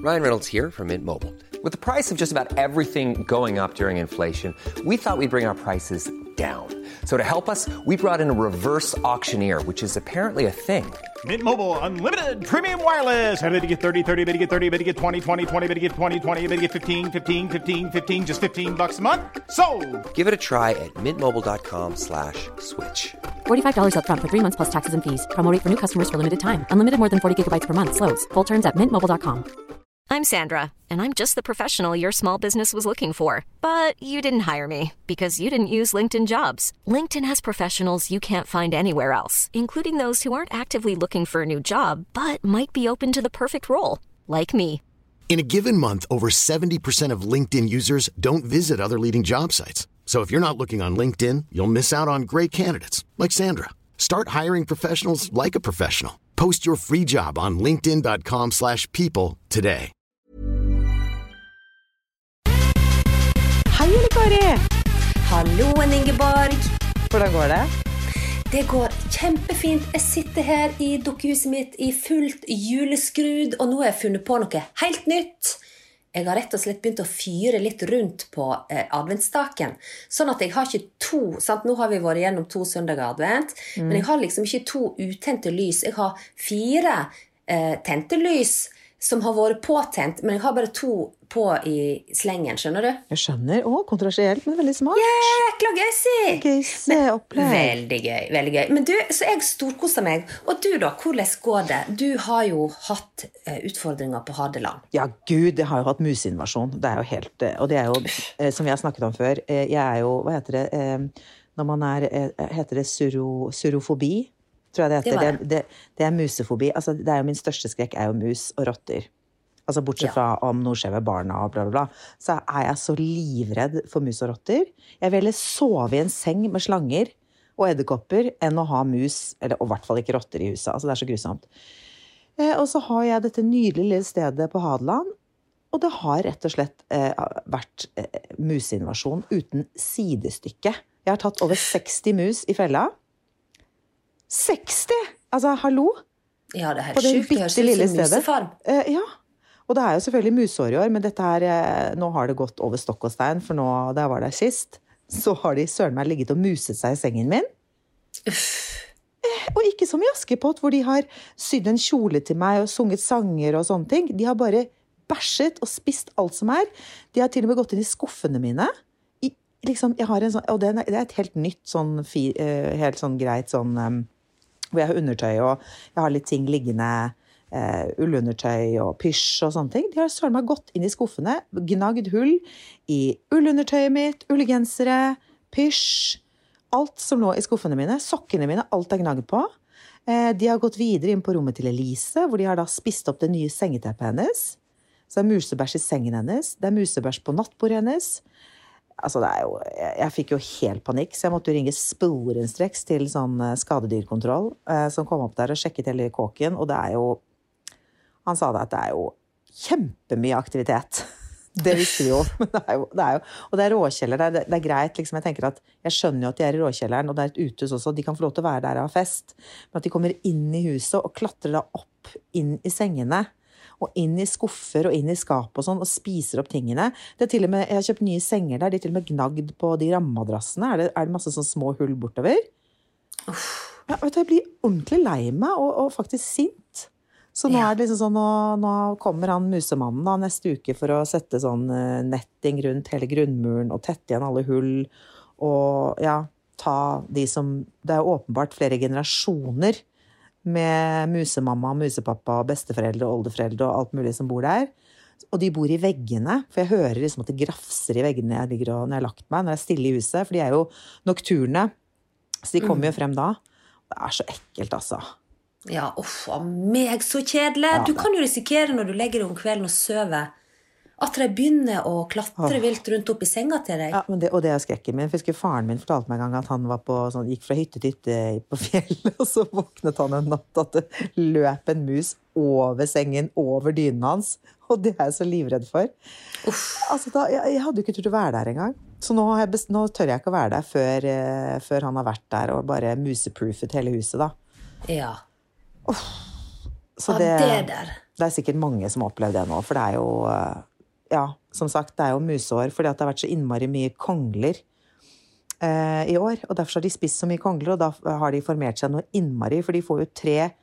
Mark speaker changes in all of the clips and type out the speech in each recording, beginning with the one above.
Speaker 1: Ryan Reynolds here from Mint Mobile. With the price of just about everything going up during inflation, we thought we'd bring our prices down. So to help us, we brought in a reverse auctioneer, which is apparently a thing.
Speaker 2: Mint Mobile Unlimited Premium Wireless. How to get 30, 30, bit to get 30, bit to get 20, 20, 20, bit to get 20, 20, bit to get 15, 15, 15, 15, just $15 a month? Sold!
Speaker 1: Give it a try at mintmobile.com/switch.
Speaker 3: $45 up front for 3 months plus taxes and fees. Promo rate for new customers for limited time. Unlimited more than 40 gigabytes per month. Slows full terms at mintmobile.com.
Speaker 4: I'm Sandra, and I'm just the professional your small business was looking for. But you didn't hire me because you didn't use LinkedIn Jobs. LinkedIn has professionals you can't find anywhere else, including those who aren't actively looking for a new job, but might be open to the perfect role, like me.
Speaker 5: In a given month, over 70% of LinkedIn users don't visit other leading job sites. So if you're not looking on LinkedIn, you'll miss out on great candidates like Sandra. Start hiring professionals like a professional. Post your free job on linkedin.com/people today.
Speaker 6: Hei, Ole Kari!
Speaker 7: Hallo, Ingeborg.
Speaker 6: Hvordan går det?
Speaker 7: Det går kjempefint. Jeg sitter her i dukkehuset mitt i fullt juleskrud, og nå har jeg funnet på noe helt nytt. Jeg har rett og slett begynt å fyre litt rundt på adventstaken, sånn at jeg har ikke to, sant? Nå har vi vært gjennom 2 søndager advent, men jeg har liksom ikke 2 utente lys. Jeg har 4 tente lys som har vært påtent, men jeg har bare 2 på i slengen, skjønner du?
Speaker 6: Jeg skjønner. Kontroversielt, men veldig smart.
Speaker 7: Jækla gøy, si!
Speaker 6: Gøy, se opplegg.
Speaker 7: Veldig gøy, veldig gøy. Men du, så jeg storkoser meg. Og du da, hvordan går det? Du har jo hatt utfordringer på Hadeland.
Speaker 6: Ja, Gud, jeg har jo hatt museinvasjon. Det er jo helt, og det er jo, som vi har snakket om før, jeg er jo, hva heter det, når man heter det surofobi? Tror jeg det heter. Det er musefobi. Altså, det er jo min største skrekk er jo mus og rotter. Altså bortsett fra om noe skjer ved barna og bla bla bla, så er jeg så livredd for mus og rotter. Jeg vil heller sove i en seng med slanger og edderkopper enn å ha mus, eller og i hvert fall ikke rotter i huset. Altså det er så grusomt. Og så har jeg dette nydelige lille stedet på Hadeland, og det har rett og slett vært museinvasjon uten sidestykke. Jeg har tatt over 60 mus i fella. 60! Altså, hallo?
Speaker 7: Ja, det er helt sykt. Det høres ut som musefarm.
Speaker 6: Ja. Og det er jo selvfølgelig musår i år, men dette her, nå har det gått over stokk og stein, for nå, da jeg var der sist, så har de søren meg ligget og muset seg i sengen min. Og ikke som i Askepott, hvor de har sydd en kjole til meg og sunget sanger og sånne ting. De har bare bæsjet og spist alt som er. De har til og med gått inn i skuffene mine. Liksom, jeg har en sånn, og det er et helt nytt, sånn, helt sånn greit, sånn, hvor jeg har undertøy, og jeg har litt ting liggende, ullundertøy og pysj og sånne ting. De har søren meg gått inn i skuffene, gnagd hull i ullundertøyet mitt, ullgensere, pysj, alt som lå i skuffene mine, sokkene mine, alt er gnagd på. De har gått videre inn på rommet til Elise, hvor de har da spist opp det nye sengeteppet hennes. Så det er musebæsj i sengen hennes, det er musebæsj på nattbordet hennes. Altså det er jo, jeg fikk jo helt panikk, så jeg måtte jo ringe sporenstreks til sånn skadedyrkontroll, som kom opp der og sjekket hele kåken, og det er jo, han sa det at det er jo kjempemye aktivitet. Det visste vi jo, men det er jo, og det er råkjeller, det er greit, liksom, jeg tenker at, jeg skjønner jo at de er i råkjelleren, og det er et uthus også, de kan få lov til å være der og ha fest, men at de kommer inn i huset og klatrer da opp inn i sengene, og inn i skuffer og inn i skap og sånn, og spiser opp tingene. Det er til og med, jeg har kjøpt nye senger der, de er til og med gnagd på de rammadrassene. Er det masse sånne små hull bortover? Ja, vet du, jeg blir ordentlig lei meg, og faktisk sint. Så nå er det liksom sånn, nå kommer han musemannen da, neste uke for å sette sånn netting rundt hele grunnmuren, og tette igjen alle hull, og ja, ta de som, det er åpenbart flere generasjoner, med musemamma, musepappa, besteforeldre, oldeforeldre og alt mulig som bor der. Og de bor i veggene, for jeg hører liksom at det grafser i veggene når jeg har lagt meg, når jeg er stille i huset, for de er jo nokturne, så de kommer jo frem da. Det er så ekkelt, altså.
Speaker 7: Ja, meg så kjedelig. Ja, du kan jo risikere når du legger deg om kvelden og søver, at de begynner å klatre vilt rundt opp i senga til deg. Ja,
Speaker 6: men det er skrekken min. For faren min fortalte meg en gang at han var gikk fra hytte til hytte på fjellet, og så våknet han en natt at det løp en mus over sengen, over dynen hans. Og det er jeg så livredd for. Altså, jeg hadde jo ikke turt å være der en gang. Så nå tør jeg ikke å være der før han har vært der og bare museproofet hele huset da.
Speaker 7: Ja.
Speaker 6: Så
Speaker 7: det der.
Speaker 6: Det sikkert mange som har opplevd det nå, for det jo, ja, som sagt, det jo musår, fordi at det har vært så innmari mye kongler i år, og derfor har de spist så mye kongler, og da har de formert seg noe innmari, for de får jo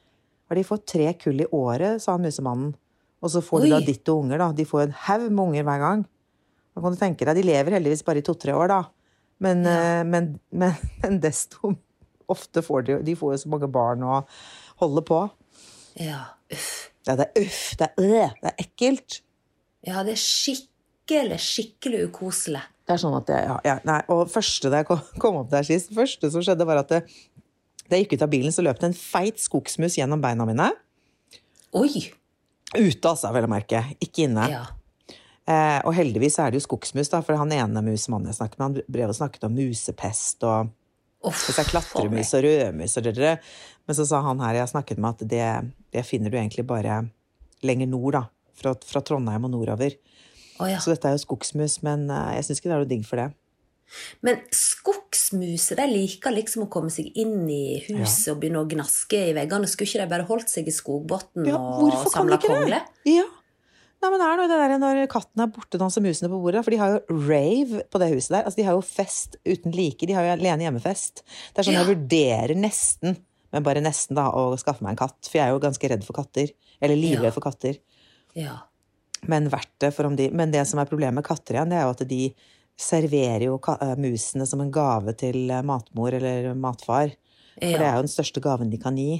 Speaker 6: 3 kull i året, sa han musemannen, og så får de da ditt og unger da, de får en haug med unger hver gang. Da kan du tenke deg, de lever heldigvis bare i 2-3 år da, men desto ofte får de får jo så mange barn å holde på.
Speaker 7: Ja, uff.
Speaker 6: Ja, det uff, det ekkelt.
Speaker 7: Ja, det skikkelig ukoselig.
Speaker 6: Det sånn at nei, og første da jeg kom opp der sist, første som skjedde var at da jeg gikk ut av bilen, så løp det en feit skogsmus gjennom beina mine.
Speaker 7: Oi!
Speaker 6: Ute, altså, vel å merke. Ikke inne.
Speaker 7: Ja.
Speaker 6: Og heldigvis det jo skogsmus, da, for han ene musemannen jeg snakket med, han brev og snakket om musepest, og klatremus og rødmus, og det. Men så sa han her, jeg snakket med at det finner du egentlig bare lenger nord, da, fra Trondheim og nordover.
Speaker 7: Ja.
Speaker 6: Så dette jo skogsmus, men jeg synes ikke det noe digg for det.
Speaker 7: Men skogsmuser, de liker liksom å komme seg inn i huset og begynne å gnaske i veggene. Skulle ikke de bare holdt seg i skogbotten og samlet kongle? Ja.
Speaker 6: Nei, men det noe det der når katten borte danser musene på bordet, for de har jo rave på det huset der. Altså, de har jo fest uten like, de har jo alene hjemmefest. Det sånn jeg vurderer nesten, men bare nesten da, å skaffe meg en katt, for jeg jo ganske redd for katter, eller livredd for katter. Ja. Men verdt det men det som problemet med katter igjen, det jo at de serverer jo musene som en gave til matmor eller matfar. For det jo den største gaven de kan gi.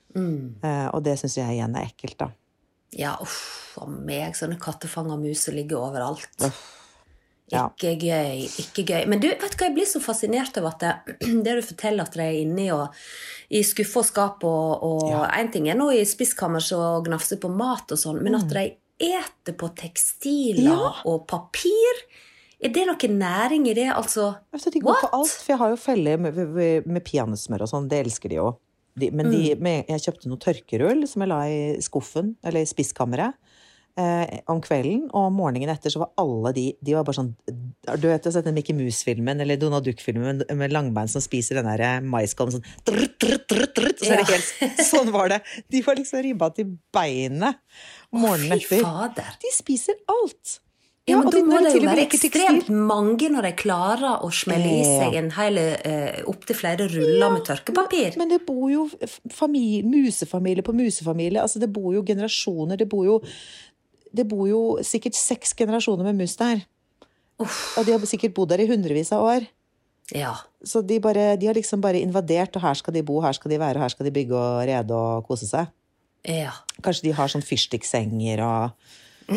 Speaker 6: Og det synes jeg igjen ekkelt da.
Speaker 7: Ja, for meg, sånne kattefanger muser ligger overalt. Ikke gøy. Men du, vet du hva, jeg blir så fascinert av at det du forteller at de inne i skuffe og skap, og en ting nå i spiskammer og gnafser på mat og sånn, men at de eter på tekstiler og papir. Det noe næring i det, altså? De går på alt, for jeg har jo feller med peanøttsmør og sånn, det elsker de jo. Men jeg kjøpte noe tørkerull som jeg la i skuffen, eller i spisskammeret, om kvelden, og morgenen etter så var alle de var bare sånn, du vet, jeg har sett den Mickey Mouse-filmen, eller Donald Duck-filmen med langbein som spiser den der maiskolben sånn, så det helt, sånn var det. De var liksom ribba til beinet morgenen etter. Fy fader.
Speaker 6: De spiser alt.
Speaker 7: Ja, men da må det jo være ekstremt mange når de klarer å smelle i seg en hele, opp til flere ruller med tørkepapir.
Speaker 6: Men det bor jo musefamilie på musefamilie, altså det bor jo generasjoner, det bor jo sikkert 6 generasjoner med mus der. Og de har sikkert bodd der i hundrevis av år. Ja. Så de har liksom bare invadert, og her skal de bo, her skal de være, her skal de bygge og rede og kose seg. Ja. Kanskje de har sånn fyrstikksenger og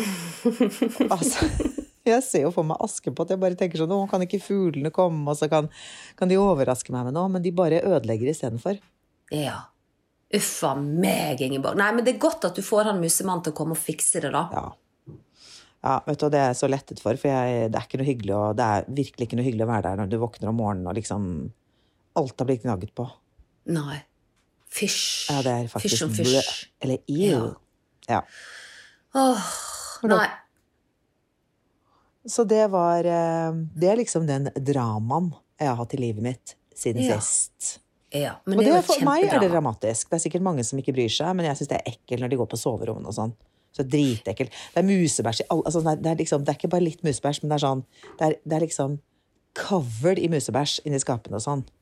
Speaker 6: altså, jeg ser jo for meg Askepott, jeg bare tenker sånn, nå kan ikke fuglene komme, og så kan de overraske meg med noe, men de bare ødelegger i stedet for. Ja. Uffa meg, Ingeborg. Nei, men det godt at du får han musemann til å komme og fikse det da. Ja, vet du, det så lettet for det ikke noe hyggelig, og det virkelig ikke noe hyggelig å være der når du våkner om morgenen, og liksom alt har blitt gnagget på. Nei. Fysj. Ja, det faktisk fysj om fysj. Eller ew. Ja. Nei. Så det liksom den dramaen jeg har hatt i livet mitt siden sist. Ja, men og for meg det dramatisk. Det sikkert mange som ikke bryr seg, men jeg synes det ekkelt når de går på soverommet og sånn. Så dritekkelt. Det musebæsj i altså, det liksom, det ikke bare litt musebæsj, men det sånn, det liksom covered i musebæsj inni skapene og sånn.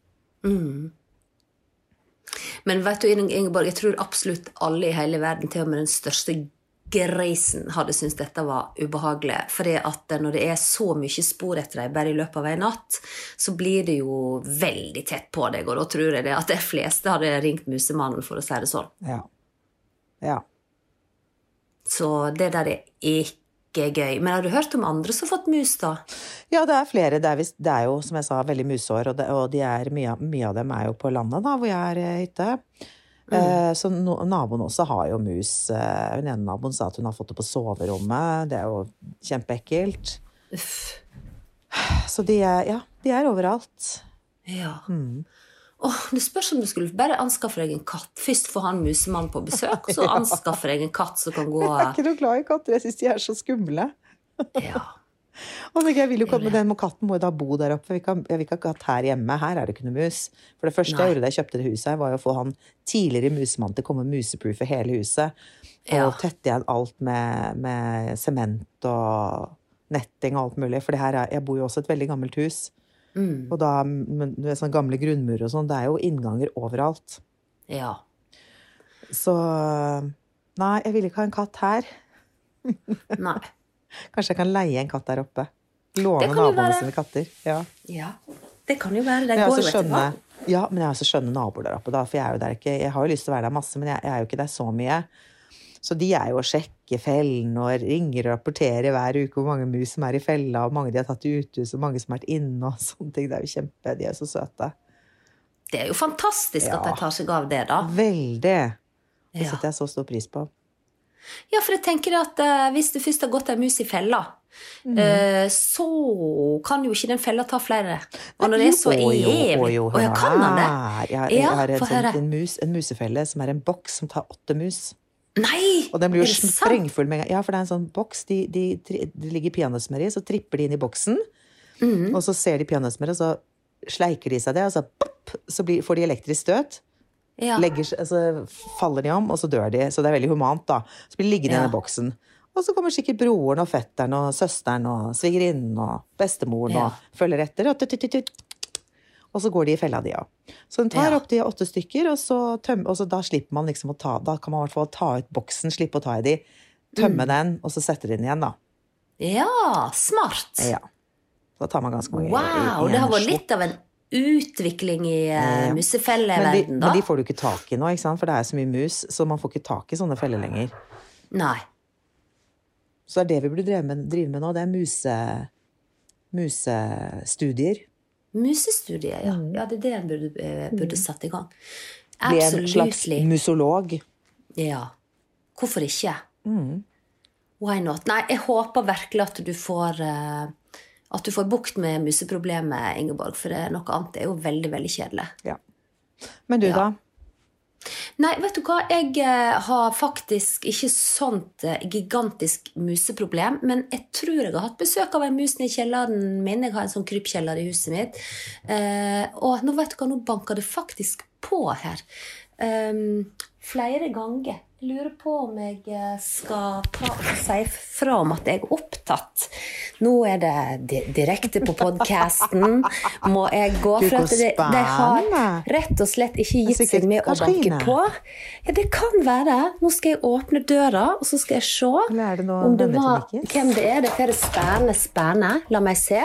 Speaker 6: Men vet du, Ingeborg, jeg tror absolutt alle i hele verden, til og med den største greisen, hadde syntes dette var ubehagelig. Fordi at når det så mye spor etter deg bare i løpet av en natt, så blir det jo veldig tett på deg, og da tror jeg det at de fleste hadde ringt musemannen for å si det sånn. Ja. Ja. Så det der ikke gøy. Men har du hørt om andre som har fått mus da? Ja, det flere. Det jo, som jeg sa, veldig musår, og mye av dem jo på landet da, hvor jeg hytte. Så naboen også har jo mus. Hun ene naboen sa at hun har fått det på soverommet. Det jo kjempeekkelt. Så de overalt. Ja. Det spørs om du skulle bare anskaffe deg en katt. Først får han musemann på besøk, og så anskaffe deg en katt som kan gå... Jeg ikke noe glad i katter, jeg synes de så skumle. Ja. Og jeg vil jo komme, den katten må jo da bo der oppe. Jeg vil ikke ha katt her hjemme. Her er det ikke noe mus. For det første jeg gjorde da jeg kjøpte det huset her, var jo å få han tidligere musemann til å komme og museproofe hele huset. Og tette igjen alt med sement og netting og alt mulig. For jeg bor jo også i et veldig gammelt hus. Og da, med sånne gamle grunnmurer og sånn, det er jo innganger overalt.
Speaker 7: Ja.
Speaker 6: Så, nei, jeg vil ikke ha en katt her.
Speaker 7: Nei.
Speaker 6: Kanskje jeg kan leie en katt der oppe. Låne naboene sine katter.
Speaker 7: Ja, det kan jo være. Det
Speaker 6: går jo etter hva. Ja, men jeg har så skjønne naboer der oppe da, for jeg er jo der ikke, jeg har jo lyst til å være der masse, men jeg er jo ikke der så mye. Så de er jo å sjekke fellen og ringer og rapporterer hver uke hvor mange mus som er i fella, og mange de har tatt i uthus, og mange som har vært inne og sånne ting. Det er jo de er så søte. Det
Speaker 7: er jo fantastisk at de tar seg av det da.
Speaker 6: Veldig. Det setter jeg så stor pris på.
Speaker 7: Ja, for jeg tenker at hvis det først har gått en mus i fella, så kan jo ikke den fella ta flere. Og når det er så evig... Og jeg kan han det.
Speaker 6: Jeg har en musefelle som er en boks som tar 8 mus.
Speaker 7: Nei!
Speaker 6: Og den blir jo sprengfull med en gang. Ja, for det er en sånn boks. De ligger peanøttsmør i, så tripper de inn i boksen. Og så ser de peanøttsmør, og så sleiker de seg det, og så får de elektrisk støt. Så faller de om, og så dør de. Så det er veldig humant da. Så blir de liggende i denne boksen. Og så kommer sikkert broren og fetteren og søsteren og svigerinnen og bestemoren og følger etter. Og så går de i fella de, Så den tar opp de 8 stykker, og så da slipper man liksom å ta, da kan man i hvert fall ta ut boksen, slippe å ta i de, tømme den, og så setter den igjen da.
Speaker 7: Ja, smart.
Speaker 6: Ja. Så da tar man ganske mange.
Speaker 7: Wow, det har vært litt av en utvikling i musefelleverden da.
Speaker 6: Men de får du ikke tak i nå, ikke sant? For det er så mye mus, så man får ikke tak i sånne feller lenger.
Speaker 7: Nei.
Speaker 6: Så det vi burde drive med nå, det er musestudier.
Speaker 7: Musestudier, ja. Ja, det er det en burde satt i gang.
Speaker 6: Bli en slags musolog.
Speaker 7: Ja. Hvorfor ikke? Why not? Nei, jeg håper virkelig at du får bukt med museproblemet, Ingeborg, for noe annet er jo veldig, veldig kjedelig.
Speaker 6: Ja. Men du da?
Speaker 7: Nei, vet du hva? Jeg har faktisk ikke sånt gigantisk museproblem, men jeg tror jeg har hatt besøk av en mus i kjelleren min. Jeg har en sånn krypkjeller i huset mitt. Og nå vet du hva, nå banker det faktisk på her. Flere ganger. Jeg lurer på om jeg skal ta og si fra om at jeg er opptatt. Nå er det direkte på podcasten. Må jeg gå for at de har rett og slett ikke gitt seg med å banke på. Ja, det kan være. Nå skal jeg åpne døra, og så skal jeg se om det var hvem det er. Det er spennende. La meg se.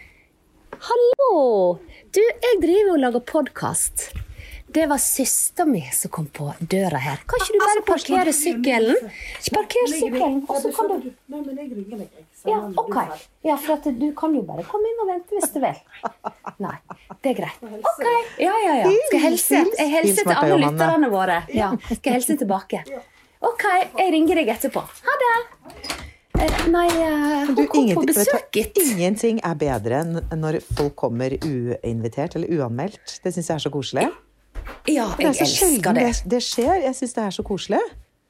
Speaker 7: Hallo! Du, jeg driver og lager podcast. Det var søster mi som kom på døra her. Kan ikke du bare parkere sykkelen? Parker sykkelen, og så kan du...
Speaker 8: Nei, men jeg ringer deg.
Speaker 7: Ja, ok. Ja, for at du kan jo bare komme inn og vente hvis du vil. Nei, det er greit. Ok, ja. Skal jeg helse til alle lytterne våre? Ja, skal jeg helse tilbake? Ok, jeg ringer deg etterpå. Ha det! Nei, hun kom på besøket.
Speaker 6: Ingenting er bedre enn når folk kommer uinvitert eller uanmeldt. Det synes jeg er så koselig.
Speaker 7: Ja, jeg elsker det.
Speaker 6: Det skjer, jeg synes det er så koselig.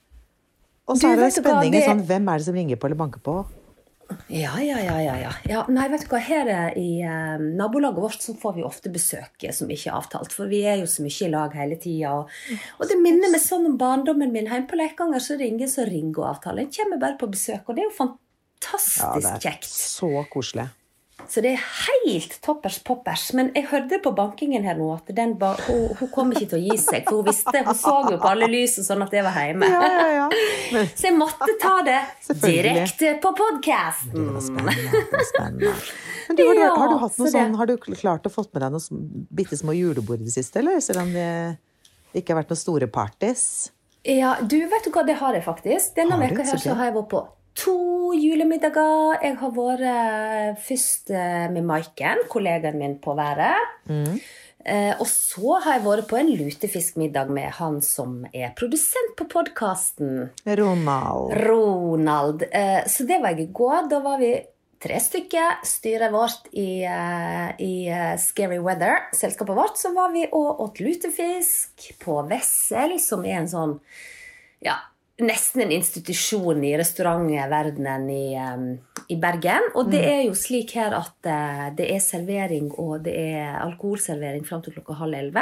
Speaker 6: Og så er det spenningen sånn, hvem er det som ringer på eller banker på?
Speaker 7: Ja. Nei, vet du hva, her i nabolaget vårt så får vi ofte besøk som ikke er avtalt, for vi er jo så mye i lag hele tiden. Og det minner meg sånn om barndommen min hjemme på Leikanger, så ringer og avtaler. Jeg kommer bare på besøk, og det er jo fantastisk kjekt.
Speaker 6: Så koselig.
Speaker 7: Så det er helt toppers. Men jeg hørte på bankingen her nå at hun kom ikke til å gi seg, for hun så jo på alle lys og sånn at det var hjemme.
Speaker 6: Ja.
Speaker 7: Så jeg måtte ta det direkte på podcasten.
Speaker 6: Det var spennende. Men har du hatt noe sånn, har du klart å fått med deg noen bittesmå julebord i det siste, eller? Selv om det ikke har vært noen store parties?
Speaker 7: Ja, du vet du hva, det har jeg faktisk. Denne veka her så har jeg vært på 2 julemiddager. Jeg har vært først med Maiken, kollegaen min på været. Og så har jeg vært på en lutefiskmiddag med han som er produsent på podcasten. Ronald. Så det var jeg i går. Da var vi 3 stykker, styret vårt i Scary Weather, selskapet vårt. Så var vi og åt lutefisk på Vessel, som er en sånn, ja, nesten en institusjon i restaurantverdenen i Bergen, og det jo slik her at det servering, og det alkoholservering frem til 10:30.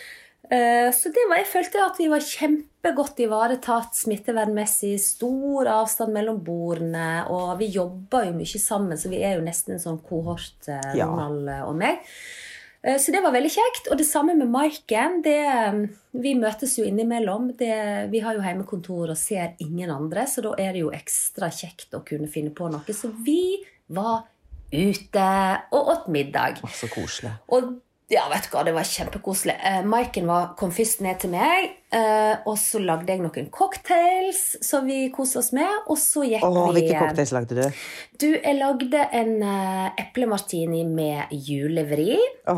Speaker 7: Så jeg følte at vi var kjempegodt ivaretatt, smittevernmessig, stor avstand mellom bordene, og vi jobber jo mye sammen, så vi jo nesten en sånn kohort, Ronald og meg. Så det var veldig kjekt, og det samme med Maiken, vi møtes jo innimellom, vi har jo hjemmekontor og ser ingen andre, så da det jo ekstra kjekt å kunne finne på noe, så vi var ute og åt middag.
Speaker 6: Så koselig.
Speaker 7: Og ja, vet du hva, det var kjempekoselig. Maiken kom først ned til meg, og så lagde jeg noen cocktails som vi koste oss med, og så gikk vi...
Speaker 6: Hvilke cocktails lagde du?
Speaker 7: Jeg lagde en eplemartini med julevri,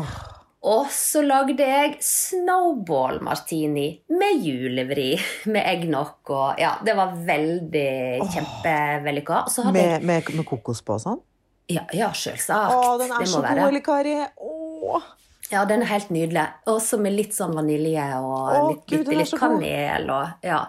Speaker 7: og så lagde jeg snowball martini med julevri, med eggnog, og ja, det var veldig kjempevellykket.
Speaker 6: Med kokos på og sånn?
Speaker 7: Ja, selvsagt.
Speaker 6: Den så god, eller Kari.
Speaker 7: Ja, den helt nydelig. Også med litt sånn vanilje og litt kanel. Og, ja.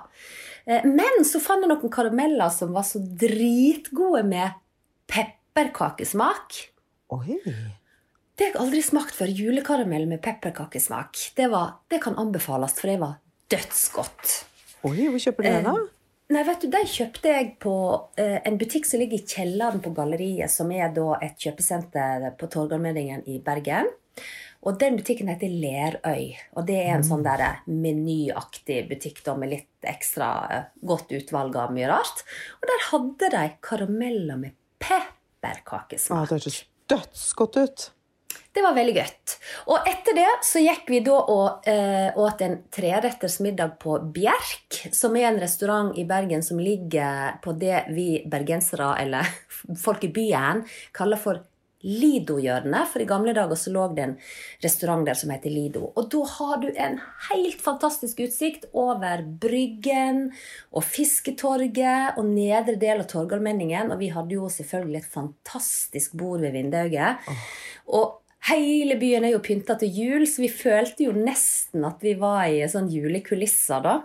Speaker 7: Men så fant jeg noen karameller som var så dritgode med pepperkakesmak.
Speaker 6: Oi.
Speaker 7: Det har jeg aldri smakt før, julekaramell med pepperkakesmak. Det kan anbefales, for det var dødsgodt.
Speaker 6: Oi, hvor kjøper du den da?
Speaker 7: Nei, vet du, den kjøpte jeg på en butikk som ligger i kjelleren på Galleriet, som da et kjøpesenter på Torgallmenningen i Bergen. Og den butikken heter Lerøy, og det en sånn der menyaktig butikk da, med litt ekstra godt utvalg av mye rart. Og der hadde de karameller med pepperkakesmak.
Speaker 6: Det hørtes dødsgodt ut.
Speaker 7: Det var veldig godt. Og etter det så gikk vi da og åt en 3-retters middag på Bjerk, som en restaurant i Bergen som ligger på det vi bergensere, eller folk i byen, kaller for Lido-hjørnet, for i gamle dager så lå det en restaurant der som heter Lido. Og da har du en helt fantastisk utsikt over Bryggen og Fisketorget og nedre del av Torgallmenningen, og vi hadde jo selvfølgelig et fantastisk bord ved vinduet. Og hele byen jo pyntet til jul, så vi følte jo nesten at vi var i sånn julekulisser da.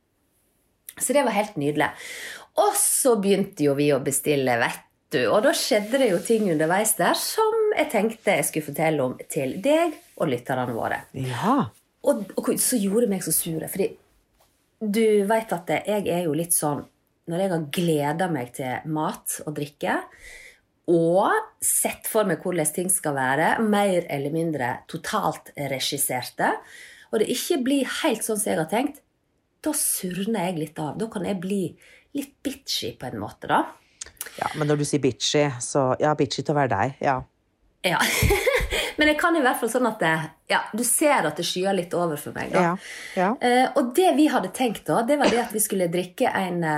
Speaker 7: Så det var helt nydelig. Og så begynte jo vi å bestille vett. Og da skjedde det jo ting underveis der som jeg tenkte jeg skulle fortelle om til deg og lytterne våre.
Speaker 6: Ja.
Speaker 7: Og så gjorde det meg så sure, fordi du vet at jeg jo litt sånn, når jeg har gledet meg til mat og drikke, og sett for meg hvordan ting skal være, mer eller mindre totalt regisserte, og det ikke blir helt sånn som jeg har tenkt, da surner jeg litt av. Da kan jeg bli litt bitchy på en måte da.
Speaker 6: Ja, men når du sier bitchy, så ja, bitchy til å være deg, ja.
Speaker 7: Ja, men jeg kan i hvert fall sånn at du ser at det skyer litt over for meg da.
Speaker 6: Ja.
Speaker 7: Og det vi hadde tenkt da, det var det at vi skulle drikke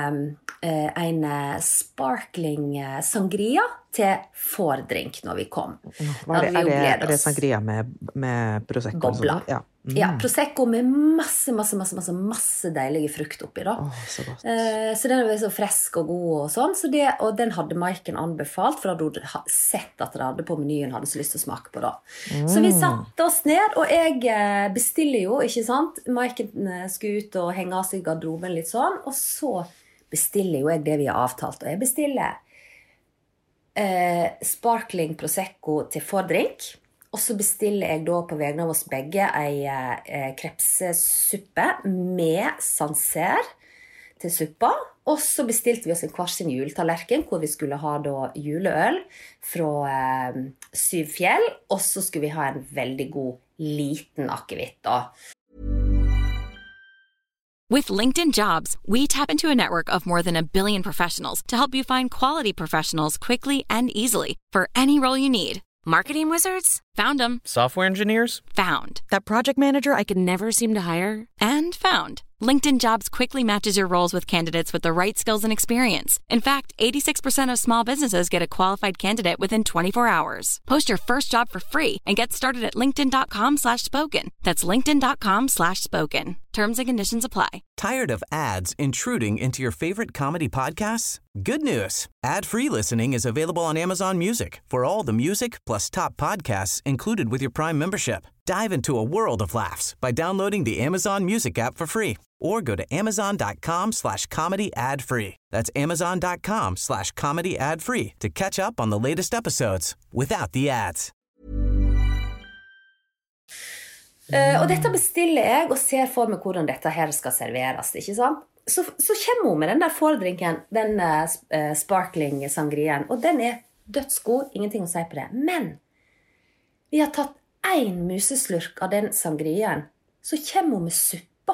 Speaker 7: en sparkling sangria til fordrink når vi kom.
Speaker 6: Hva er det sangria med prosecco?
Speaker 7: Bobla. Ja, prosecco med masse deilige frukt oppi da.
Speaker 6: Så godt.
Speaker 7: Så den var så frisk og god og sånn, og den hadde Maiken anbefalt, for da hadde hun sett at det hadde på menyen, hadde så lyst til å smake på da. Så vi satte oss ned, og jeg bestiller jo, ikke sant? Maiken skulle ut og henge av seg i garderoben litt sånn, og så bestiller jo jeg det vi har avtalt, og jeg bestiller sparkling prosecco til fordrink, og så bestiller jeg da på vegne av oss begge en krepsesuppe med sanser til suppa, og så bestilte vi oss en hver sin juletallerken, hvor vi skulle ha da juleøl fra 7 fjell, og så skulle vi ha en veldig god liten akevitt da.
Speaker 8: With LinkedIn Jobs, we tap into a network of more than 1 billion professionals to help you find quality professionals quickly and easily for any role you need. Marketing wizards? Found them.
Speaker 9: Software engineers?
Speaker 8: Found. That project manager I could never seem to hire? And found. LinkedIn Jobs quickly matches your roles with candidates with the right skills and experience. In fact, 86% of small businesses get a qualified candidate within 24 hours. Post your first job for free and get started at linkedin.com/spoken. That's linkedin.com/spoken. Terms and conditions apply.
Speaker 9: Tired of ads intruding into your favorite comedy podcasts? Good news. Ad-free listening is available on Amazon Music for all the music plus top podcasts included with your Prime membership. Dive into a world of laughs by downloading the Amazon Music app for free or go to amazon.com/comedy ad-free. That's amazon.com/comedy ad-free to catch up on the latest episodes without the ads.
Speaker 7: Og dette bestiller jeg og ser for meg hvordan dette her skal serveres, ikke sant? Så kommer hun med den der fordrinken, den sparkling sangrien, og den dødsgod, ingenting å si på det. Men vi har tatt en museslurk av den sangrien, så kommer hun med suppa.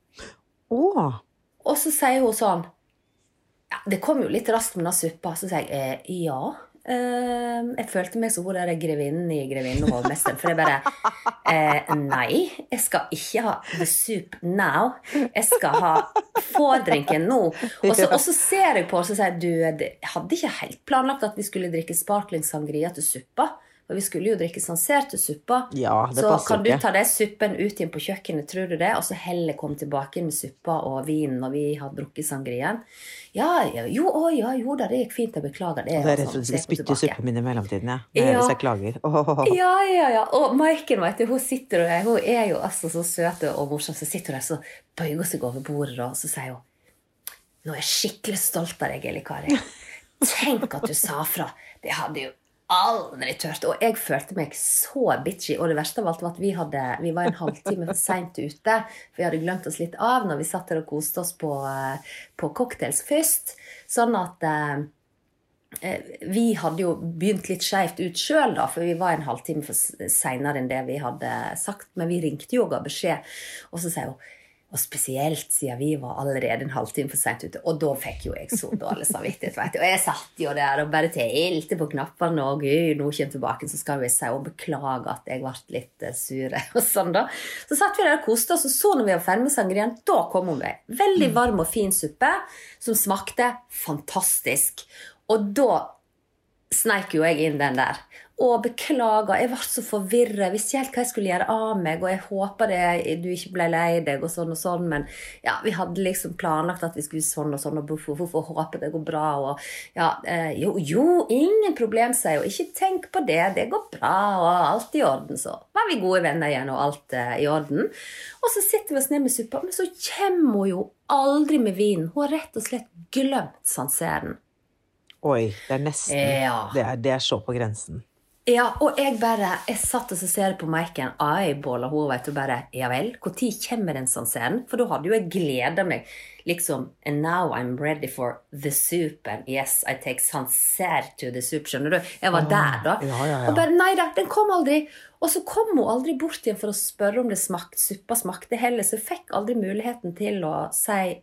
Speaker 7: Og så sier hun sånn, ja, det kom jo litt raskt med den suppa, så sier jeg, ja. Jeg følte meg som hun der grevinnen i Grevinnen og hovmesteren, for jeg bare nei, jeg skal ikke ha the soup now, jeg skal ha fordrinken nå. Og så ser jeg på og så sier jeg, jeg hadde ikke helt planlagt at vi skulle drikke sparkling sangria til suppa, for vi skulle jo drikke sanser til suppa.
Speaker 6: Ja, det
Speaker 7: så
Speaker 6: passer
Speaker 7: kan du ta det suppen ut igjen på kjøkkenet, tror du det, og så heller komme tilbake med suppa og vinen når vi har drukket sangrien. Ja, det gikk fint, jeg beklager det.
Speaker 6: Det rett og slett skal spytte suppen min i mellomtiden, ja. Hvis jeg klager.
Speaker 7: Ja. Og Maiken, vet du, hun sitter og hun jo altså så søt og morsom, så sitter hun der, så bøyer hun seg over bordet, og så sier hun, nå jeg skikkelig stolt av deg, Eli Kari. Tenk at du sa fra. Det hadde jo aldri tørt, og jeg følte meg så bitchy, og det verste av alt var at vi var en halvtime for sent ute, for vi hadde glemt oss litt av når vi satt der og koste oss på cocktails først, sånn at vi hadde jo begynt litt skjevt ut selv da, for vi var en halvtime for senere enn det vi hadde sagt, men vi ringte jo og ga beskjed, og så sier hun, og spesielt siden vi var allerede en halvtime for sent ute, og da fikk jo jeg så dårlig samvittighet, vet du. Og jeg satt jo der og bare telte på knappene, og gud, nå kommer tilbake, så skal vi si og beklage at jeg ble litt sure, og sånn da. Så satt vi der og koste oss, og så når vi var ferdig med sangrien, da kom hun med veldig varm og fin suppe, som smakte fantastisk. Og da sneik jo jeg inn den der. Og beklager, jeg var så forvirret, jeg visste ikke helt hva jeg skulle gjøre av meg, og jeg håper du ikke ble lei deg og sånn, men ja, vi hadde liksom planlagt at vi skulle sånn, og hvorfor håper det går bra, og ja, jo, ingen problem, sier jeg, og ikke tenk på det går bra, og alt i orden, så var vi gode venner igjen, og alt i orden. Og så sitter vi oss ned med suppa, men så kommer hun jo aldri med vin, hun har rett og slett glemt sanseren.
Speaker 6: Oi, det nesten, ja. Det så på grensen.
Speaker 7: Ja, og jeg satt og så ser på Maiken, eyeball, og hun vet jo bare, ja vel, hvor tid kommer den sanseren? For da hadde jo jeg gledet meg, liksom, and now I'm ready for the soup, and yes, I take sanser to the soup, skjønner du? Jeg var der da, og bare, nei da, den kom aldri, og så kom hun aldri bort igjen for å spørre om det suppa smakte heller, så jeg fikk aldri muligheten til å si,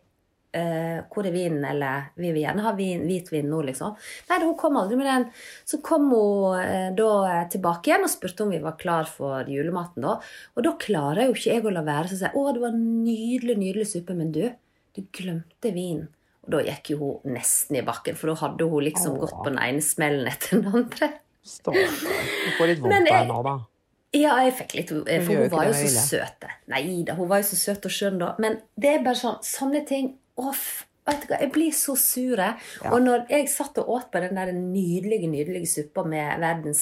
Speaker 7: hvor vinen, eller vi vil gjerne ha hvitvin nå liksom. Nei, hun kom aldri med den. Så kom hun da tilbake igjen og spurte om vi var klar for julematen da. Og da klarer jo ikke jeg å la være, så sier jeg, det var nydelig suppe, men du glemte vin. Og da gikk jo hun nesten i bakken, for da hadde hun liksom gått på den ene smellen etter den andre.
Speaker 6: Stakkar, du får litt vondt der nå da.
Speaker 7: Ja, jeg fikk litt, for hun var jo så søt. Neida, hun var jo så søt og skjønn da. Men det bare sånne ting, vet du hva, jeg blir så sure. Ja. Og når jeg satt og åt på den der nydelige suppa med verdens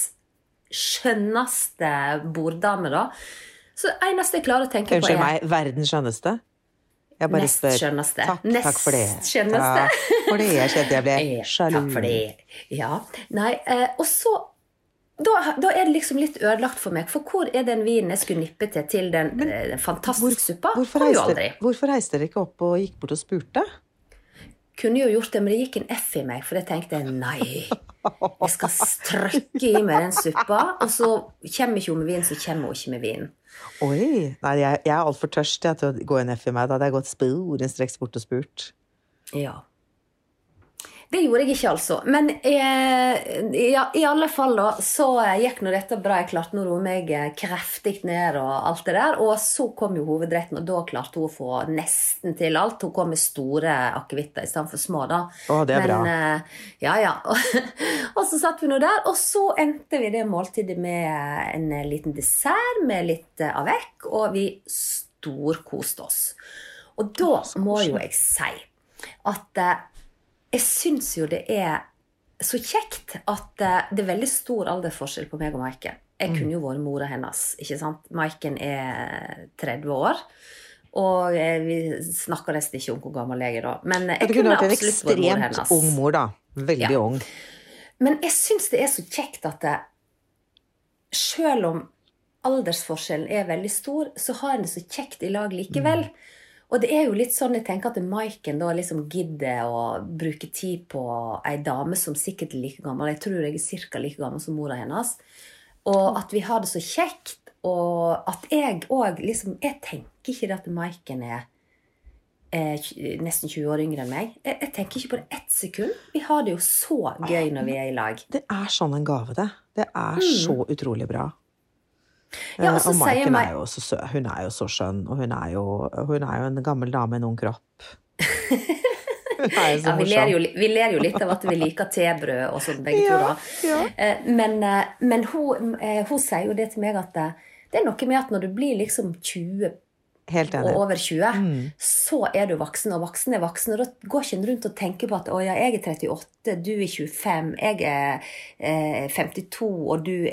Speaker 7: skjønneste borddame da, så eneste jeg klarer å tenke på
Speaker 6: meg, verdens skjønneste?
Speaker 7: Nest skjønneste.
Speaker 6: Takk for det.
Speaker 7: Nest skjønneste.
Speaker 6: Takk for det, jeg kjente jeg ble sjalu.
Speaker 7: Takk for det. Ja, nei, og så da det liksom litt ødelagt for meg, for hvor den vinen jeg skulle nippe til den fantastiske suppa?
Speaker 6: Hvorfor reiste dere ikke opp og gikk bort og spurte?
Speaker 7: Kunne jo gjort det, men det gikk en F i meg, for jeg tenkte, nei, jeg skal strøkke i meg den suppa, og så kommer ikke hun med vin, så kommer hun ikke med vin.
Speaker 6: Oi, nei, jeg alt for tørst til å gå en F i meg, da hadde jeg gått sporenstreks bort og spurt.
Speaker 7: Ja. Det gjorde jeg ikke altså, men ja, i alle fall da, så gikk nå dette bra, jeg klarte nå å roe meg kraftig ned og alt det der, og så kom jo hovedretten, og da klarte hun å få nesten til alt, hun kom med store akevitter i stedet for små da.
Speaker 6: Det er bra.
Speaker 7: Ja, og så satt vi nå der, og så endte vi det måltidet med en liten dessert, med litt avec, og vi storkost oss. Og da må jo jeg si at jeg synes jo det så kjekt at det veldig stor aldersforskjell på meg og Maiken. Jeg kunne jo vært mora hennes, ikke sant? Maiken 30 år, og vi snakker nesten ikke om hvor gammel jeg da. Men jeg kunne absolutt vært mor hennes.
Speaker 6: Ekstremt ung mor da, veldig ung.
Speaker 7: Men jeg synes det så kjekt at selv om aldersforskjellen veldig stor, så har en det så kjekt i lag likevel. Og det jo litt sånn, jeg tenker at Maiken da liksom gidder å bruke tid på en dame som sikkert like gammel. Jeg tror jeg cirka like gammel som mora hennes. Og at vi har det så kjekt, og at jeg også liksom, jeg tenker ikke at Maiken nesten 20 år yngre enn meg. Jeg tenker ikke på det ett sekund. Vi har det jo så gøy når vi i lag.
Speaker 6: Det sånn en gave det. Det så utrolig bra.
Speaker 7: Ja, og
Speaker 6: Maiken jo så søt, hun jo så skjønn, og hun jo en gammel dame i noen kropp.
Speaker 7: Ja, vi ler jo litt av at vi liker tebrød og sånn begge to da. Ja. Men hun sier jo det til meg at det noe med at når du blir liksom 20 og over 20, så du voksen, og voksen voksen, og da går ikke en rundt og tenker på at jeg 38, du 25, jeg 52, og du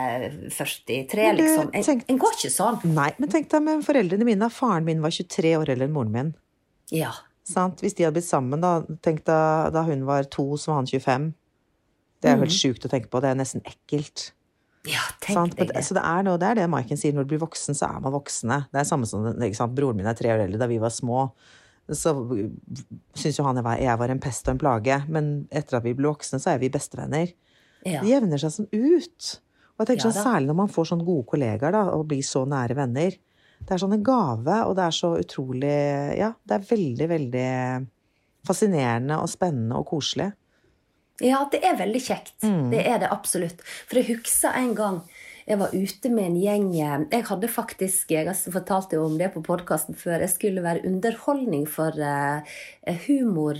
Speaker 7: 43, liksom. En går ikke sånn.
Speaker 6: Nei, men tenk deg med foreldrene mine, faren min var 23 år eller moren min.
Speaker 7: Ja.
Speaker 6: Sant? Hvis de hadde blitt sammen, tenk da hun var 2, så var han 25. Det helt sykt å tenke på, det nesten ekkelt.
Speaker 7: Ja, tenk deg det.
Speaker 6: Så det det Maiken sier, når du blir voksen, så man voksne. Det samme som, ikke sant? Broren min 3 år eldre, da vi var små, så synes jo han jeg var en pest og en plage, men etter at vi ble voksne, så vi bestevenner. Ja. De jevner seg sånn ut. Og jeg tenker sånn, særlig når man får sånne gode kollegaer da, og blir så nære venner. Det sånn en gave, og det så utrolig, ja, det veldig, veldig fascinerende og spennende og koselig.
Speaker 7: Ja, det veldig kjekt. Det det absolutt. For jeg husker en gang jeg var ute med en gjeng. Jeg hadde faktisk, jeg har fortalt om det på podcasten før, jeg skulle være underholdning for humor.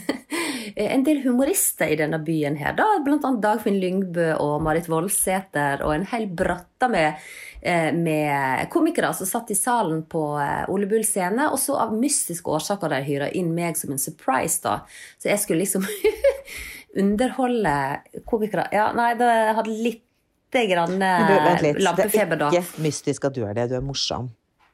Speaker 7: En del humorister i denne byen her, da, blant annet Dagfinn Lyngbø og Marit Voldsæter, og en hel bratta med komikere som satt i salen på Ole Bull scene, og så av mystiske årsaker der hyret inn meg som en surprise da. Så jeg skulle liksom underholde komikere. Ja, nei, det hadde litt grann lampefeber da.
Speaker 6: Det ikke mystisk at du det, du morsom.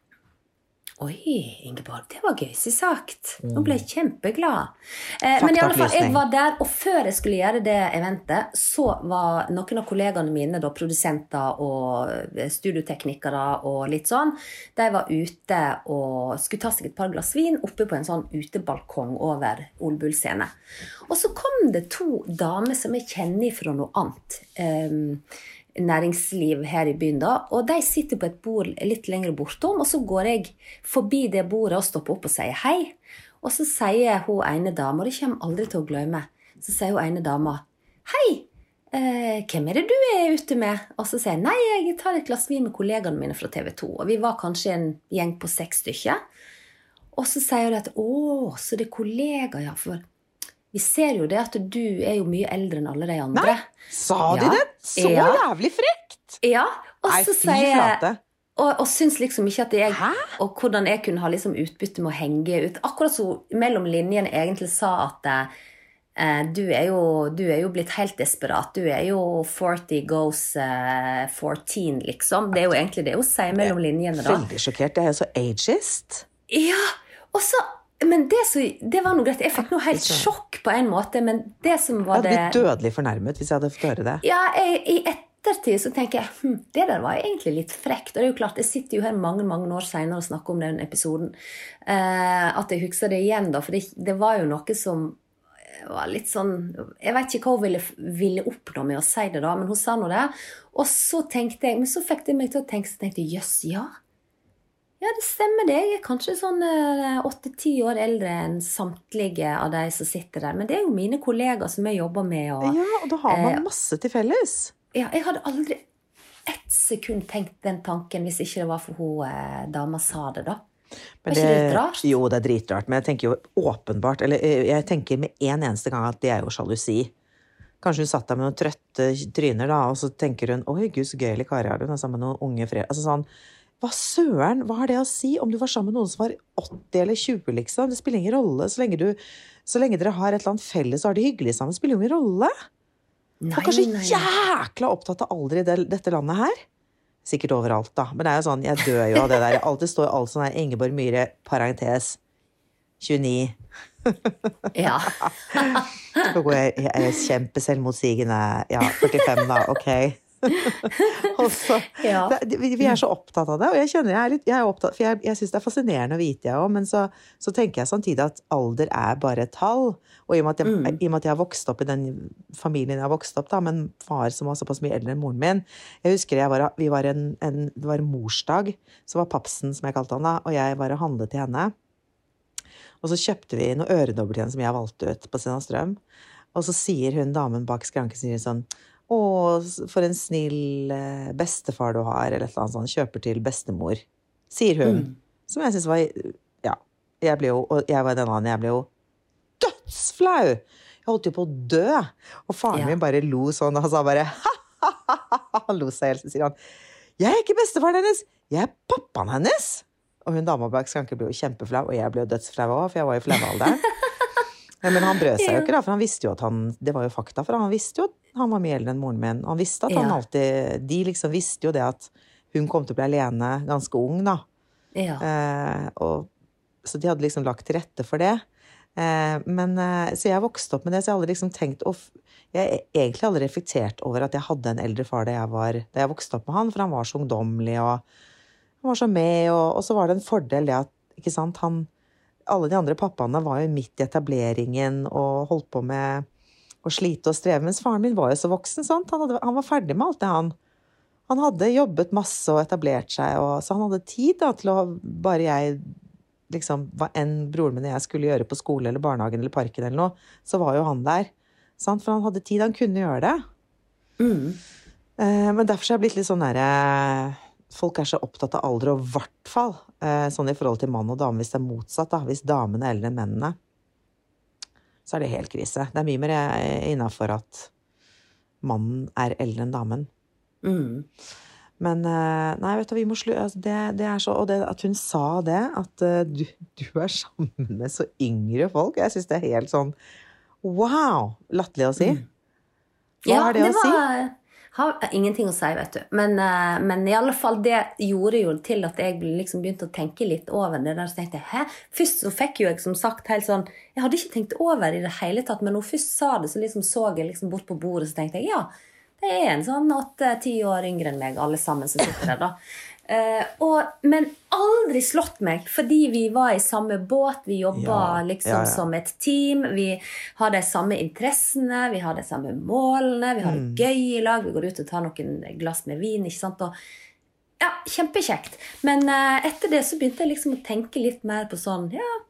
Speaker 7: Oi, Ingeborg, det var gøy, si sagt. Nå ble jeg kjempeglad. Men i alle fall, jeg var der, og før jeg skulle gjøre det eventet, så var noen av kollegene mine, da, produsenter og studioteknikere og litt sånn, de var ute og skulle ta seg et par glass vin oppe på en sånn utebalkong over Ole Bull scene. Og så kom det 2 damer som jeg kjenner fra noe annet næringsliv her i byen da, og de sitter på et bord litt lenger bortom, og så går jeg forbi det bordet og stopper opp og sier hei. Og så sier hun ene dame, og det kommer aldri til å glemme, så sier hun ene dame, hei, hvem det du ute med? Og så sier jeg, nei, jeg tar et glass vin med kollegene mine fra TV 2, og vi var kanskje en gjeng på 6 stykker. Og så sier hun at, så det kollegaer, ja, for vi ser jo det at du jo mye eldre enn alle de andre.
Speaker 6: Nei, sa de det? Så jævlig frekt!
Speaker 7: Ja, og så sier jeg, og synes liksom ikke at jeg, og hvordan jeg kunne ha liksom utbytte med å henge ut, akkurat så mellom linjene egentlig sa at du jo blitt helt desperat, du jo 40 goes 14 liksom, det jo egentlig det hun sier mellom linjene da.
Speaker 6: Veldig sjokkert, det jo så ageist.
Speaker 7: Ja, og så men det var noe greit. Jeg fikk noe helt sjokk på en måte, men det som var det...
Speaker 6: Jeg hadde blitt dødelig fornærmet hvis jeg hadde fått høre det.
Speaker 7: Ja, i ettertid så tenker jeg, det der var egentlig litt frekt, og det jo klart, jeg sitter jo her mange år senere og snakker om den episoden, at jeg husker det igjen da, for det var jo noe som var litt sånn, jeg vet ikke hva hun ville oppnå med å si det da, men hun sa noe det, og så tenkte jeg, men så fikk det meg til å tenke, så tenkte jeg, jøss, ja, det stemmer det. Jeg kanskje sånn 8-10 år eldre enn samtlige av de som sitter der. Men det jo mine kollegaer som jeg jobber med.
Speaker 6: Ja, og da har man masse til felles.
Speaker 7: Ja, jeg hadde aldri 1 sekund tenkt den tanken hvis ikke det var for hun dama sa det da. Men ikke litt rart?
Speaker 6: Jo, det dritrart. Men jeg tenker jo åpenbart, eller jeg tenker med en eneste gang at det jo sjalusi. Kanskje hun satt der med noen trøtte tryner da, og så tenker hun, oi, gud, så gøy eller karer har du, sammen med noen unge fred. Altså sånn, hva søren, hva har det å si om du var sammen med noen som var 80 eller 20, liksom? Det spiller ingen rolle, så lenge dere har et eller annet felles, så har det hyggelig sammen, det spiller jo ingen rolle. Folk er så jækla opptatt av alder i dette landet her. Sikkert overalt da, men det er jo sånn, jeg dør jo av det der, alltid står alt sånn her, Ingeborg Myhre, parentes, 29.
Speaker 7: Ja.
Speaker 6: Jeg er kjempeselvmotsigende, ja, 45 da, ok. Også,
Speaker 7: Ja.
Speaker 6: Vi er så opptatt av det, og jeg kjenner jeg er opptatt, for jeg synes det er fascinerende å vite jeg også, men så tenker jeg samtidig at alder er bare et tall, og i og med at jeg har vokst opp i den familien jeg har vokst opp da, med en far som var såpass mye eldre enn moren min, jeg husker det var morsdag, så var papsen som jeg kalte han da, og jeg var og handlet til henne, og så kjøpte vi noen øredobber til henne som jeg valgte ut på Stina Strøm, og så sier hun damen bak skranken sier sånn, for en snill bestefar du har, eller et eller annet sånt, kjøper til bestemor, sier hun. Som jeg synes var, ja, jeg ble jo dødsflau. Jeg holdt jo på å dø. Og faren min bare lo sånn, og han sa bare, han lo seg helt, så sier han, jeg er ikke bestefaren hennes, jeg er pappaen hennes. Og hun dama bak skranken ble jo kjempeflau, og jeg ble jo dødsflau også, for jeg var jo flaualderen. Men han brød seg jo ikke da, for han visste jo at det var jo fakta, for han visste jo at han var mye eldre enn moren min. Han visste at de liksom visste jo det at hun kom til å bli alene ganske ung da. Ja. Så de hadde liksom lagt til rette for det. Så jeg vokste opp med det, så jeg hadde liksom tenkt, jeg egentlig aldri reflektert over at jeg hadde en eldre far da jeg vokste opp med han, for han var så ungdomlig, og han var så med, og så var det en fordel det at, ikke sant, alle de andre pappaene var jo midt i etableringen og holdt på med å slite og streve, mens faren min var jo så voksen, sant? Han var ferdig med alt det han hadde jobbet masse og etablert seg, så han hadde tid da, til å bare jeg, liksom, hva enn broren min og jeg skulle gjøre på skole eller barnehagen eller parken eller noe, så var jo han der, sant? For han hadde tid, han kunne gjøre det. Men derfor så har jeg blitt litt sånn der, folk er så opptatt av alder, og i hvert fall sånn i forhold til mann og dame, hvis det er motsatt da, hvis damene er eldre enn mennene, så er det helt krise. Det er mye mer innenfor at mannen er eldre enn damen. Men nei, vet du, vi må slutte, altså, det er så, og det, at hun sa det, at du er sammen med så yngre folk, jeg synes det er helt sånn, wow, latterlig å si. Hva har det å si?
Speaker 7: Har ingenting å si, vet du. Men i alle fall, det gjorde jo til at jeg liksom begynte å tenke litt over det der, så tenkte jeg, Først så fikk jo jeg som sagt helt sånn, jeg hadde ikke tenkt over i det hele tatt, men når hun først sa det, så liksom så jeg liksom bort på bordet, så tenkte jeg, ja, det er en sånn 8-10 år yngre enn meg, alle sammen som sitter der da. Men aldri slått meg, fordi vi var i samme båt, vi jobbet liksom som et team, vi har de samme interessene, vi har de samme målene, vi har det gøy i lag, vi går ut og tar noen glass med vin, ikke sant? Og, ja, kjempekjekt. Men etter det så begynte jeg liksom å tenke litt mer på sånn,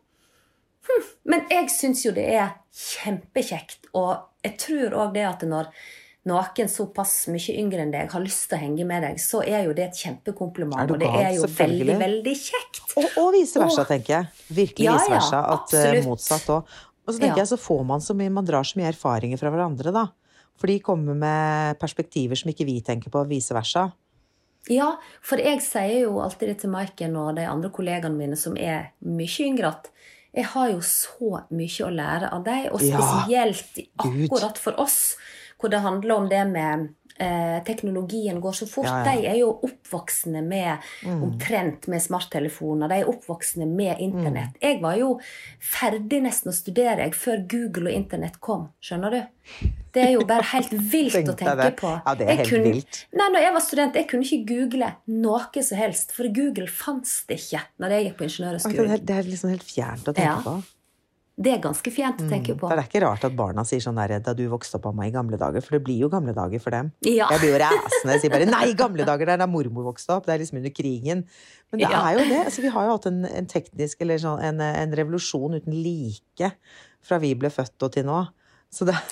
Speaker 7: men jeg synes jo det er kjempekjekt, og jeg tror også det at når noen såpass mye yngre enn deg har lyst til å henge med deg, så er jo det et kjempekompliment, og det er jo veldig, veldig kjekt.
Speaker 6: Og vice versa, tenker jeg. Virkelig vice versa, at motsatt også. Og så tenker jeg, så får man drar så mye erfaringer fra hverandre da, for de kommer med perspektiver som ikke vi tenker på, vice versa.
Speaker 7: Ja, for jeg sier jo alltid det til Maiken og de andre kollegene mine som er mye yngre, at jeg har jo så mye å lære av deg, og spesielt akkurat for oss, hvor det handler om det med teknologien går så fort. De er jo oppvoksne med omtrent med smarttelefoner, de er oppvoksne med internett. Jeg var jo ferdig nesten å studere før Google og internett kom, skjønner du? Det er jo bare helt vilt å tenke på.
Speaker 6: Ja, det er helt vilt.
Speaker 7: Nei, når jeg var student, jeg kunne ikke google noe som helst, for Google fanns det ikke når jeg gikk på ingeniørskolen.
Speaker 6: Det er liksom helt fjernt å tenke på.
Speaker 7: Det er ganske fjernt å tenke på.
Speaker 6: Det er ikke rart at barna sier sånn der, da du vokste opp av meg i gamle dager, for det blir jo gamle dager for dem. Jeg blir jo ræsende, jeg sier bare, nei, gamle dager, det er da mormor vokste opp, det er liksom under krigen. Men det er jo det, altså, vi har jo hatt en teknisk, eller sånn, en revolusjon uten like, fra vi ble født og til nå. Så det,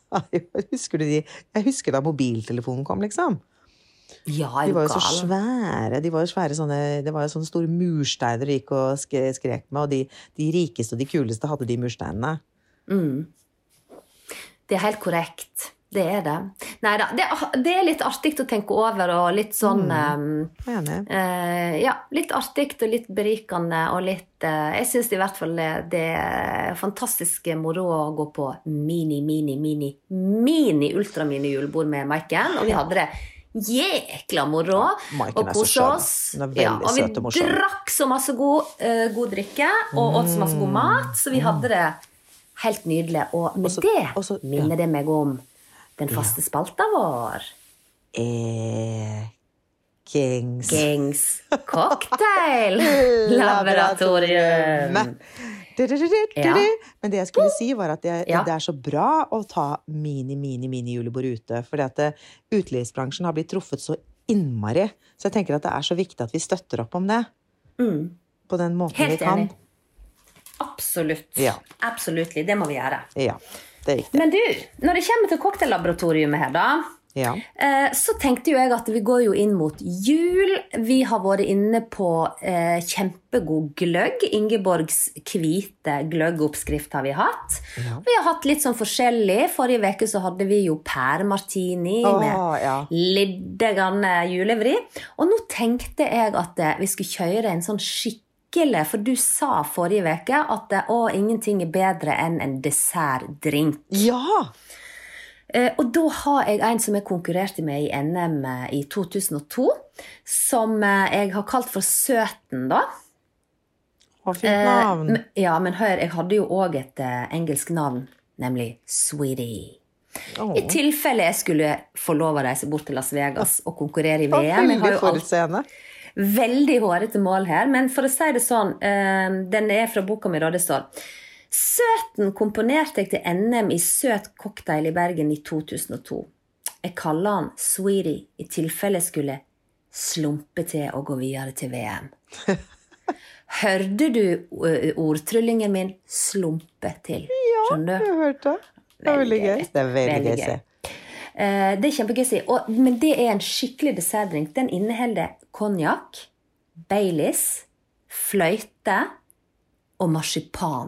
Speaker 6: jeg husker da mobiltelefonen kom, liksom.
Speaker 7: Ja,
Speaker 6: de var jo så svære, sånne, det var jo sånne store mursteiner de gikk og skrek med, og de rikeste og de kuleste hadde de mursteinene.
Speaker 7: Det er helt korrekt, det er det. Neida, det litt artig å tenke over, og litt sånn litt artig og litt berikende og litt, jeg synes i hvert fall det fantastiske moro å gå på mini ultramini julebord med Maiken, og vi hadde det jækla moro og kose oss. Og vi drakk så masse god drikke og åt så masse god mat, så vi hadde det helt nydelig. Og med det minner det meg om den faste spalta vår. Gengs Cocktail Laboratorium.
Speaker 6: Men det jeg skulle si var at det så bra å ta mini julebord ute, fordi at utelivsbransjen har blitt truffet så innmari, så jeg tenker at det så viktig at vi støtter opp om det på den måten
Speaker 7: helt
Speaker 6: vi kan.
Speaker 7: Enig. Absolutt. Absolutt, det må vi gjøre.
Speaker 6: Ja, det riktig.
Speaker 7: Men du, når det kommer til cocktail-laboratoriet her da, så tenkte jo jeg at vi går jo inn mot jul. Vi har vært inne på kjempegod gløgg. Ingeborgs hvite gløggoppskrift har vi hatt. Vi har hatt litt sånn forskjellig. Forrige veke så hadde vi jo pærmartini med liddegane julevri. Og nå tenkte jeg at vi skulle kjøre en sånn skikkelig, for du sa forrige veke at ingenting bedre enn en dessertdrink.
Speaker 6: Ja!
Speaker 7: Og da har jeg en som jeg konkurrerte med i NM i 2002, som jeg har kalt for Søten da.
Speaker 6: Hva fint navn.
Speaker 7: Ja, men hør, jeg hadde jo også et engelsk navn, nemlig Sweetie. I tilfelle jeg skulle få lov å reise bort til Las Vegas og konkurrere i VM.
Speaker 6: Veldig forutseende.
Speaker 7: Veldig hårete mål her, men for å si det sånn, den fra boka mi da, det står: Søten komponerte jeg til NM i søt cocktail i Bergen i 2002. Jeg kaller han Sweetie i tilfelle jeg skulle slumpe til å gå videre til VM. Hørte du ordtryllingen min slumpe til? Skjønner du?
Speaker 6: Ja, jeg hørte det. Det veldig gøy. Det veldig gøy å se.
Speaker 7: Det kjempegøy å si. Men det en skikkelig dessertdrink. Den inneholder konjakk, Baileys, fløyte og marsipan.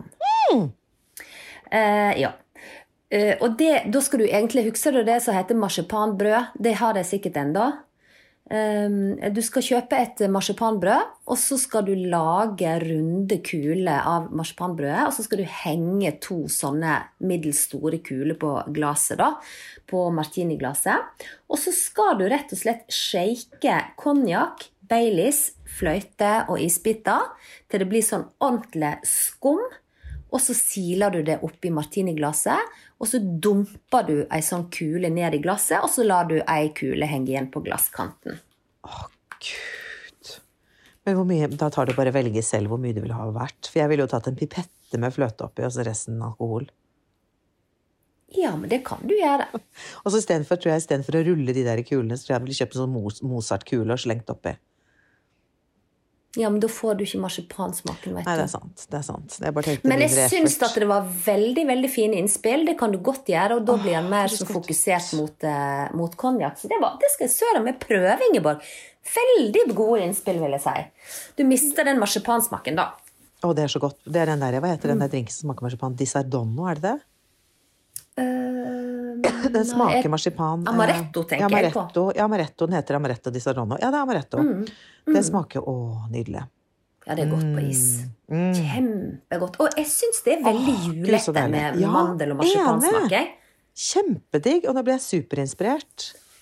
Speaker 7: Og da skal du egentlig huske det som heter marsipanbrød. Det har de sikkert enda. Du skal kjøpe et marsipanbrød, og så skal du lage runde kuler av marsipanbrødet, og så skal du henge 2 sånne middelstore kuler på glaset da, på martiniglaset. Og så skal du rett og slett shake konjakk, Baileys, fløyte og isbiter til det blir sånn ordentlig skum. Og så siler du det opp i martiniglasset, og så dumper du en sånn kule ned i glasset, og så lar du en kule henge igjen på glasskanten.
Speaker 6: Gud. Men hvor mye, da tar du bare velge selv hvor mye du vil ha vært. For jeg ville jo tatt en pipette med fløte oppi, og så resten alkohol.
Speaker 7: Ja, men det kan du gjøre.
Speaker 6: Og så i stedet for å rulle de der kulene, så tror jeg ville kjøpt en sånn Mozart-kule og slengt oppi.
Speaker 7: Ja, men da får du ikke marsipansmaken, vet du.
Speaker 6: Nei, det er sant.
Speaker 7: Men jeg synes at det var veldig, veldig fine innspill. Det kan du godt gjøre, og da blir han mer så fokusert mot konjakk. Så det skal jeg søre med prøve, Ingeborg. Veldig gode innspill, vil jeg si. Du mister den marsipansmaken da.
Speaker 6: Det så godt. Det den der, hva heter den der drinken som smaker marsipan? Disardonno, det? Den smaker marsipan.
Speaker 7: Amaretto, tenker jeg på.
Speaker 6: Ja, amaretto, den heter amaretto disardonno. Ja, det amaretto. Det smaker, nydelig.
Speaker 7: Ja, det godt på is. Kjempegodt. Og jeg synes det veldig julete med mandel og marsipansmak.
Speaker 6: Kjempedigg, og da blir jeg superinspirert.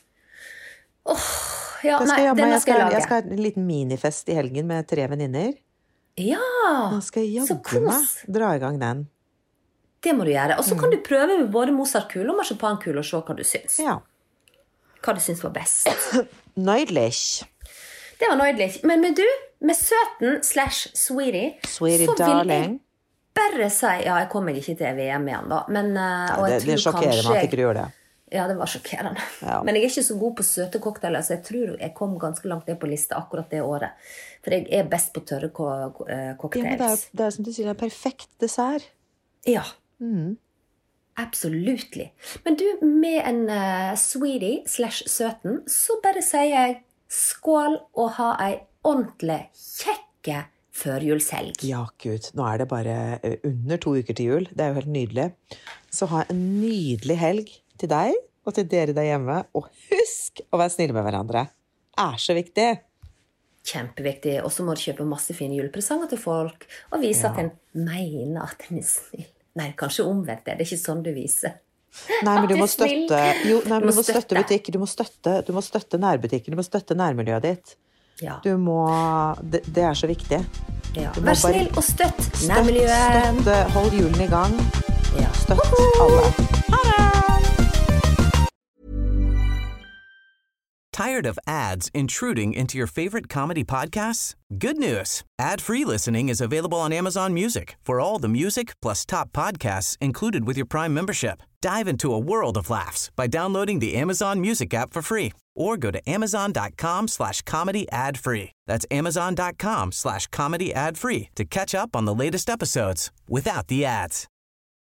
Speaker 7: Ja, nei, den skal jeg lage.
Speaker 6: Jeg skal ha en liten minifest i helgen med 3 venninner.
Speaker 7: Ja,
Speaker 6: da skal jeg jaggu meg dra i gang den.
Speaker 7: Det må du gjøre. Og så kan du prøve med både Mozart-kule og marsipankule og se hva du syns.
Speaker 6: Ja.
Speaker 7: Hva du syns var best.
Speaker 6: Nøydelig.
Speaker 7: Det var nøydelig. Men du, med Søten/Sweetie, så vil jeg bare si, jeg kommer ikke til VM igjen da, men
Speaker 6: det sjokkerer meg at ikke du gjør det.
Speaker 7: Ja, det var sjokkerende. Ja. Men jeg ikke så god på søte cocktailer, så jeg tror jeg kom ganske langt ned på lista akkurat det året. For jeg best på tørre cocktails.
Speaker 6: Ja, det som du sier, det perfekt dessert.
Speaker 7: Ja. Absolutely. Men du, med en Sweetie/Søten, så bare sier jeg skål og ha en ordentlig kjekke førjulshelg.
Speaker 6: Ja, Gud. Nå det bare under 2 uker til jul. Det jo helt nydelig. Så ha en nydelig helg til deg og til dere der hjemme, og husk å være snille med hverandre. Er så viktig.
Speaker 7: Kjempeviktig. Og så må du kjøpe masse fine julepresanger til folk, og vise at en mener at en er snill. Nei, kanskje omvendt det. Det er ikke sånn du viser.
Speaker 6: Nei, men du må støtte, du må støtte butikk, du må støtte nærbutikken, du må støtte nærmiljøet ditt.
Speaker 7: Ja.
Speaker 6: Det er så viktig.
Speaker 7: Ja. Vær snill og støtt nærmiljøet.
Speaker 6: Hold julen I gang.
Speaker 7: Ja.
Speaker 6: Støtt alle. Ha det!
Speaker 9: Tired of ads intruding into your favorite comedy podcasts? Good news. Ad-free listening is available on Amazon Music for all the music plus top podcasts included with your Prime membership. Dive into a world of laughs by downloading the Amazon Music app for free or go to amazon.com/comedy ad-free. That's amazon.com/comedy ad-free to catch up on the latest episodes without the ads.